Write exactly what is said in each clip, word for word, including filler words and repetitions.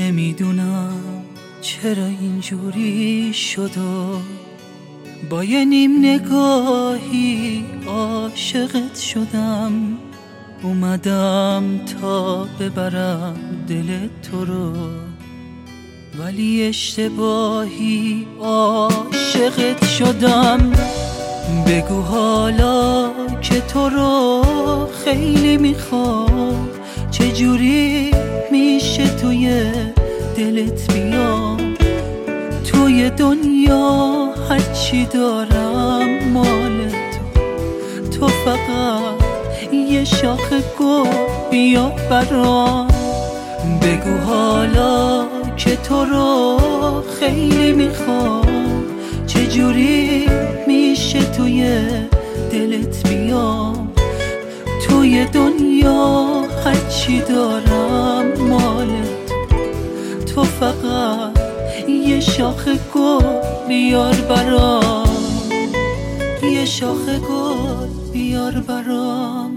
نمیدونم چرا اینجوری شد و با یه نیم نگاهی عاشقت شدم. اومدم تا ببرم دل تو رو، ولی اشتباهی عاشقت شدم. بگو حالا که تو رو خیلی میخوام، چجوری میشه توی دلت بیام؟ توی دنیا هرچی دارم مال تو، تو فقط یه شاخ گل بیا برام. بگو حالا که تو رو خیلی میخوام، چجوری میشه توی دلت بیام؟ توی دنیا هرچی دارم مال تو، تو فقط یه شاخ گل بیار برام، یه شاخ گل بیار برام.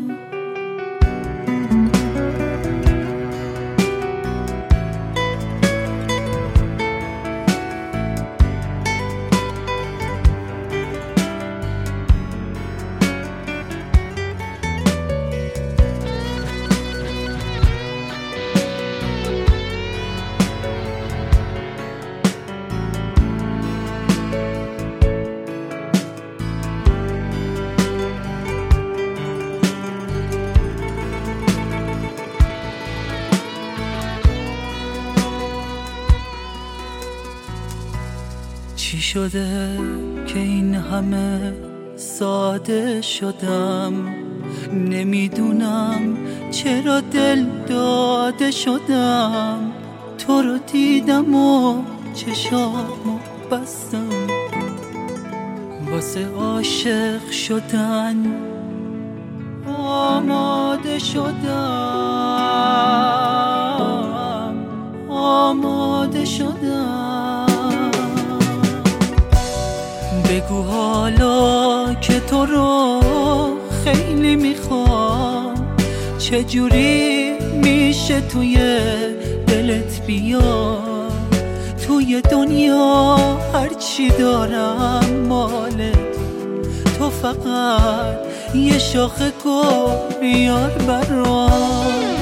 چی شده که این همه ساده شدم؟ نمیدونم چرا دل داده شدم. تو رو دیدم و چشامو بستم، واسه عاشق شدن آماده شدم، آماده شدم. بگو حالا که تو رو خیلی میخوام، چجوری میشه توی دلت بیام؟ توی دنیا هرچی دارم مال تو، فقط یه شاخ گل بیار برام.